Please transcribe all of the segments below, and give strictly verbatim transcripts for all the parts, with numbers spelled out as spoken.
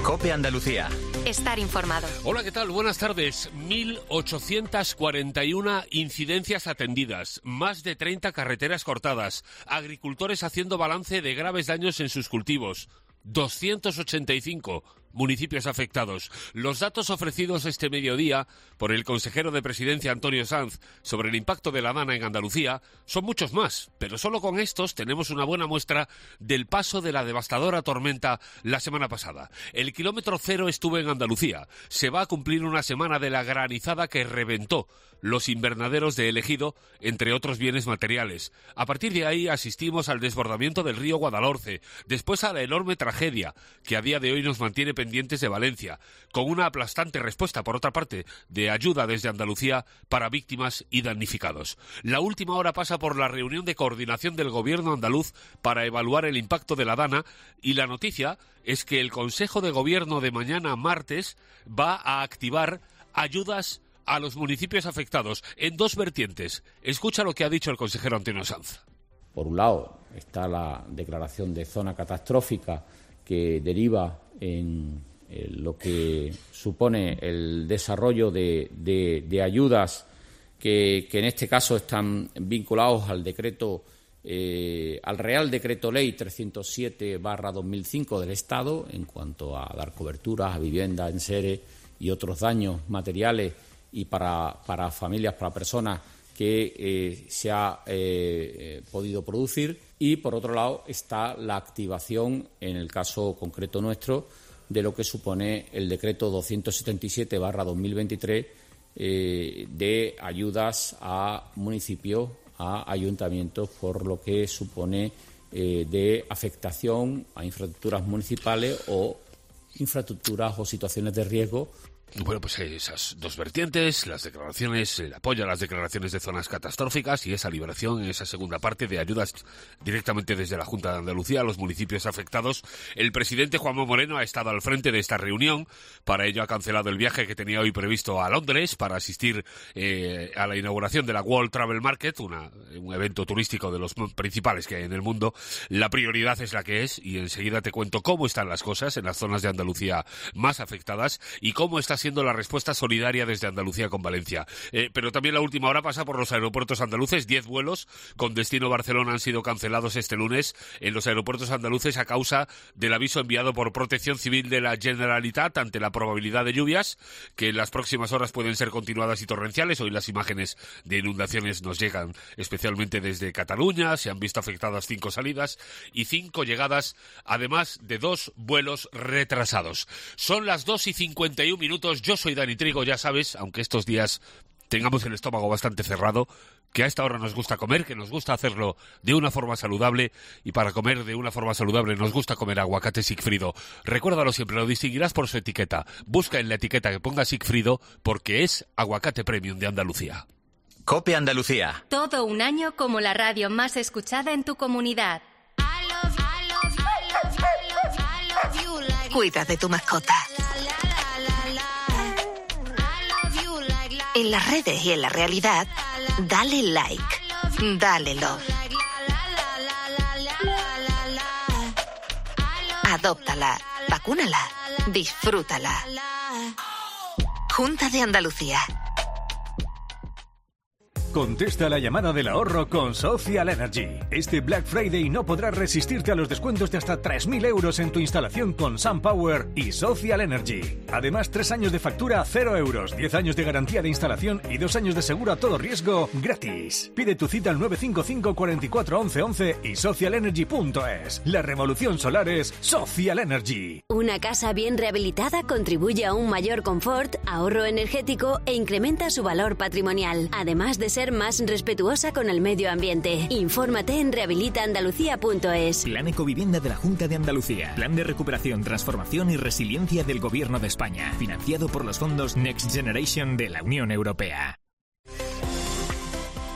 COPE Andalucía. Estar informado. Hola, ¿qué tal? Buenas tardes. mil ochocientas cuarenta y una incidencias atendidas, más de treinta carreteras cortadas, agricultores haciendo balance de graves daños en sus cultivos, doscientos ochenta y cinco municipios afectados. Los datos ofrecidos este mediodía por el consejero de Presidencia Antonio Sanz sobre el impacto de la Dana en Andalucía son muchos más, pero solo con estos tenemos una buena muestra del paso de la devastadora tormenta la semana pasada. El kilómetro cero estuvo en Andalucía. Se va a cumplir una semana de la granizada que reventó los invernaderos de El Ejido, entre otros bienes materiales. A partir de ahí asistimos al desbordamiento del río Guadalhorce, después a la enorme tragedia que a día de hoy nos mantiene pendientes de Valencia, con una aplastante respuesta, por otra parte, de ayuda desde Andalucía para víctimas y damnificados. La última hora pasa por la reunión de coordinación del gobierno andaluz para evaluar el impacto de la Dana, y la noticia es que el Consejo de Gobierno de mañana martes va a activar ayudas a los municipios afectados en dos vertientes. Escucha lo que ha dicho el consejero Antonio Sanz. Por un lado está la declaración de zona catastrófica que deriva en lo que supone el desarrollo de, de, de ayudas que, que en este caso están vinculados al decreto, eh, al Real Decreto Ley trescientos siete barra dos mil cinco del Estado en cuanto a dar coberturas a viviendas, enseres y otros daños materiales y para, para familias, para personas que eh, se ha eh, podido producir. Y, por otro lado, está la activación, en el caso concreto nuestro, de lo que supone el decreto doscientos setenta y siete barra dos mil veintitrés eh, de ayudas a municipios, a ayuntamientos, por lo que supone eh, de afectación a infraestructuras municipales o infraestructuras o situaciones de riesgo. Bueno, pues esas dos vertientes, las declaraciones, el apoyo a las declaraciones de zonas catastróficas y esa liberación en esa segunda parte de ayudas directamente desde la Junta de Andalucía a los municipios afectados. El presidente Juanma Moreno ha estado al frente de esta reunión. Para ello ha cancelado el viaje que tenía hoy previsto a Londres para asistir eh, a la inauguración de la World Travel Market, una, un evento turístico de los principales que hay en el mundo. La prioridad es la que es, y enseguida te cuento cómo están las cosas en las zonas de Andalucía más afectadas y cómo está siendo la respuesta solidaria desde Andalucía con Valencia. Eh, pero también la última hora pasa por los aeropuertos andaluces. Diez vuelos con destino Barcelona han sido cancelados este lunes en los aeropuertos andaluces a causa del aviso enviado por Protección Civil de la Generalitat ante la probabilidad de lluvias que en las próximas horas pueden ser continuadas y torrenciales. Hoy las imágenes de inundaciones nos llegan especialmente desde Cataluña. Se han visto afectadas cinco salidas y cinco llegadas, además de dos vuelos retrasados. Son las dos y cincuenta y un minutos. Yo soy Dani Trigo, ya sabes, aunque estos días tengamos el estómago bastante cerrado, que a esta hora nos gusta comer, que nos gusta hacerlo de una forma saludable, y para comer de una forma saludable nos gusta comer aguacate Sigfrido. Recuérdalo siempre, lo distinguirás por su etiqueta. Busca en la etiqueta que ponga Sigfrido porque es aguacate premium de Andalucía. COPE Andalucía. Todo un año como la radio más escuchada en tu comunidad. Cuida de tu mascota. En las redes y en la realidad, dale like, dale love. Adóptala, vacúnala, disfrútala. Junta de Andalucía. Contesta la llamada del ahorro con Social Energy. Este Black Friday no podrás resistirte a los descuentos de hasta tres mil euros en tu instalación con SunPower y Social Energy. Además, tres años de factura a cero euros, diez años de garantía de instalación y dos años de seguro a todo riesgo gratis. Pide tu cita al nueve cinco cinco, cuatro cuatro, once, once y social energy punto es. La revolución solar es Social Energy. Una casa bien rehabilitada contribuye a un mayor confort, ahorro energético e incrementa su valor patrimonial, además de ser más respetuosa con el medio ambiente. Infórmate en rehabilita andalucía punto es. Plan Ecovivienda de la Junta de Andalucía. Plan de recuperación, transformación y resiliencia del Gobierno de España. Financiado por los fondos Next Generation de la Unión Europea.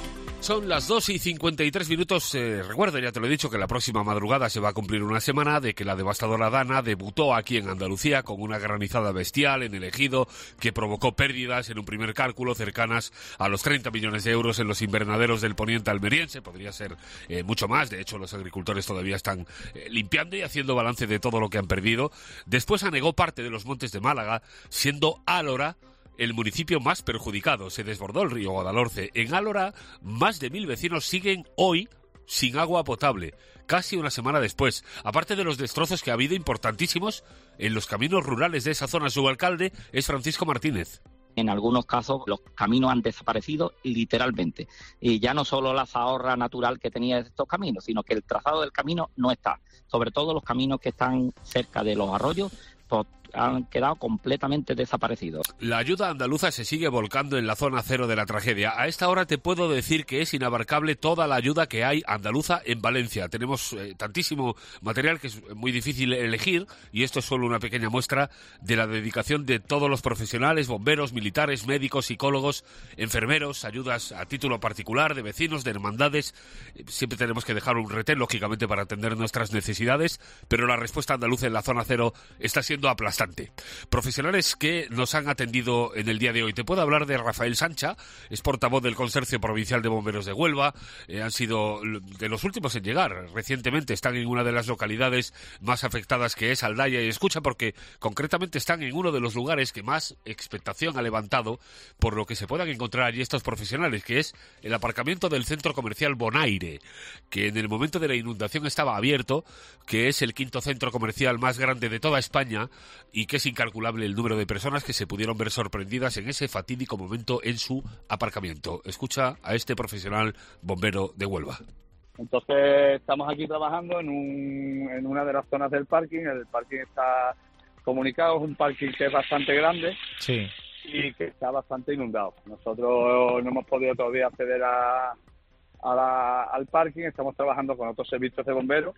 Son las dos y cincuenta y tres minutos. Eh, recuerdo, ya te lo he dicho, que la próxima madrugada se va a cumplir una semana de que la devastadora Dana debutó aquí en Andalucía con una granizada bestial en el Ejido que provocó pérdidas en un primer cálculo cercanas a los treinta millones de euros en los invernaderos del poniente almeriense. Podría ser eh, mucho más. De hecho, los agricultores todavía están eh, limpiando y haciendo balance de todo lo que han perdido. Después anegó parte de los montes de Málaga, siendo Álora el municipio más perjudicado. Se desbordó el río Guadalhorce. En Álora, más de mil vecinos siguen hoy sin agua potable, casi una semana después. Aparte de los destrozos que ha habido importantísimos en los caminos rurales de esa zona, su alcalde es Francisco Martínez. En algunos casos los caminos han desaparecido literalmente. Y ya no solo la zahorra natural que tenía estos caminos, sino que el trazado del camino no está. Sobre todo los caminos que están cerca de los arroyos, pues, han quedado completamente desaparecidos. La ayuda andaluza se sigue volcando en la zona cero de la tragedia. A esta hora te puedo decir que es inabarcable toda la ayuda que hay andaluza en Valencia. Tenemos eh, tantísimo material que es muy difícil elegir, y esto es solo una pequeña muestra de la dedicación de todos los profesionales, bomberos, militares, médicos, psicólogos, enfermeros, ayudas a título particular, de vecinos, de hermandades. Siempre tenemos que dejar un retén, lógicamente, para atender nuestras necesidades, pero la respuesta andaluza en la zona cero está siendo aplastante. Profesionales que nos han atendido en el día de hoy. Te puedo hablar de Rafael Sancha, es portavoz del Consorcio Provincial de Bomberos de Huelva. Eh, han sido de los últimos en llegar. Recientemente están en una de las localidades más afectadas, que es Aldaya, y escucha, porque concretamente están en uno de los lugares que más expectación ha levantado por lo que se puedan encontrar allí estos profesionales, que es el aparcamiento del centro comercial Bonaire, que en el momento de la inundación estaba abierto, que es el quinto centro comercial más grande de toda España, y que es incalculable el número de personas que se pudieron ver sorprendidas en ese fatídico momento en su aparcamiento. Escucha a este profesional bombero de Huelva. Entonces estamos aquí trabajando en, un, en una de las zonas del parking. El parking está comunicado, es un parking que es bastante grande, sí, y que está bastante inundado. Nosotros no hemos podido todavía acceder a, a la, al parking, estamos trabajando con otros servicios de bomberos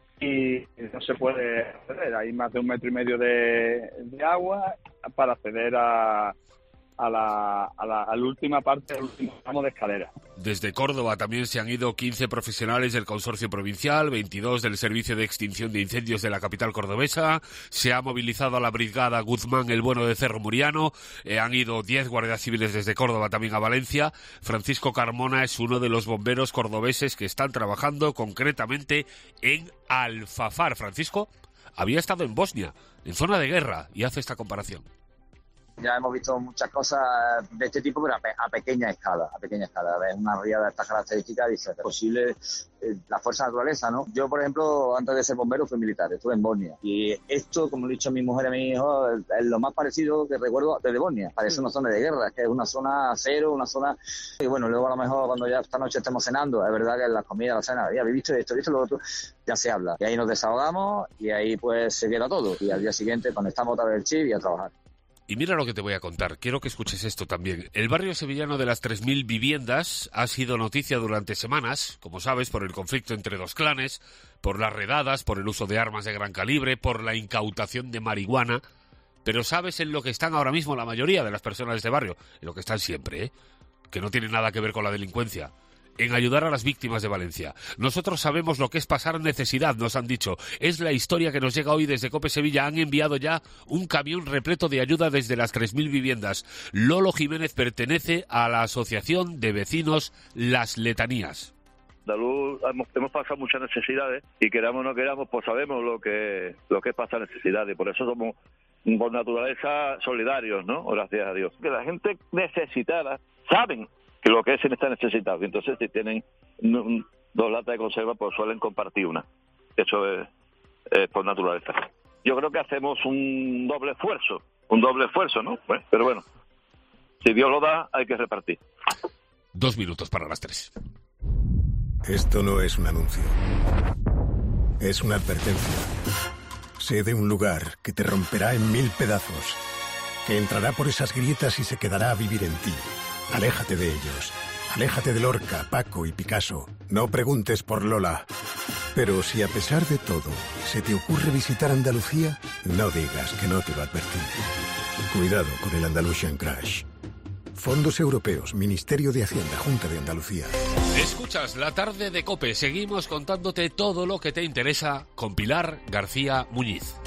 y no se puede acceder. Hay más de un metro y medio de, de agua para acceder a, a, la, a, la, a la última parte, al último tramo de escalera. Desde Córdoba también se han ido quince profesionales del Consorcio Provincial, veintidós del Servicio de Extinción de Incendios de la capital cordobesa. Se ha movilizado a la Brigada Guzmán el Bueno de Cerro Muriano. Eh, han ido diez guardias civiles desde Córdoba también a Valencia. Francisco Carmona es uno de los bomberos cordobeses que están trabajando concretamente en Alfafar. Francisco había estado en Bosnia, en zona de guerra, y hace esta comparación. Ya hemos visto muchas cosas de este tipo, pero a, pe- a pequeña escala, a pequeña escala. Es una riada de estas características, dice, es posible eh, la fuerza de naturaleza, ¿no? Yo, por ejemplo, antes de ser bombero fui militar, estuve en Bosnia. Y esto, como le he dicho a mi mujer y a mi hijo, es, es lo más parecido que recuerdo desde Bosnia. Parece una zona de guerra, que es una zona cero, una zona... Y bueno, luego a lo mejor cuando ya esta noche estemos cenando, es verdad que las comidas, la cena, ya habéis visto esto, visto lo otro, ya se habla. Y ahí nos desahogamos y ahí pues se queda todo. Y al día siguiente conectamos otra vez el chip y a trabajar. Y mira lo que te voy a contar, quiero que escuches esto también. El barrio sevillano de las tres mil viviendas ha sido noticia durante semanas, como sabes, por el conflicto entre dos clanes, por las redadas, por el uso de armas de gran calibre, por la incautación de marihuana. Pero ¿sabes en lo que están ahora mismo la mayoría de las personas de este barrio? En lo que están siempre, ¿eh? Que no tiene nada que ver con la delincuencia. En ayudar a las víctimas de Valencia. Nosotros sabemos lo que es pasar necesidad, nos han dicho. Es la historia que nos llega hoy desde COPE Sevilla. Han enviado ya un camión repleto de ayuda desde las tres mil viviendas. Lolo Jiménez pertenece a la Asociación de Vecinos Las Letanías. Andaluz hemos, hemos pasado muchas necesidades y queramos o no queramos, pues sabemos lo que lo que es pasar necesidades. Por eso somos, por naturaleza, solidarios, ¿no? Gracias a Dios. Que la gente necesitada saben que lo que es en está necesitado. Entonces, si tienen un, dos latas de conserva, pues suelen compartir una. Eso es, es por naturaleza. Yo creo que hacemos un doble esfuerzo, un doble esfuerzo, ¿no? Bueno, pero bueno, si Dios lo da, hay que repartir. Dos minutos para las tres. Esto no es un anuncio. Es una advertencia. Sé de un lugar que te romperá en mil pedazos, que entrará por esas grietas y se quedará a vivir en ti. Aléjate de ellos. Aléjate de Lorca, Paco y Picasso. No preguntes por Lola. Pero si a pesar de todo se te ocurre visitar Andalucía, no digas que no te lo advertí. Cuidado con el Andalusian Crash. Fondos Europeos, Ministerio de Hacienda, Junta de Andalucía. Escuchas La Tarde de COPE. Seguimos contándote todo lo que te interesa con Pilar García Muñiz.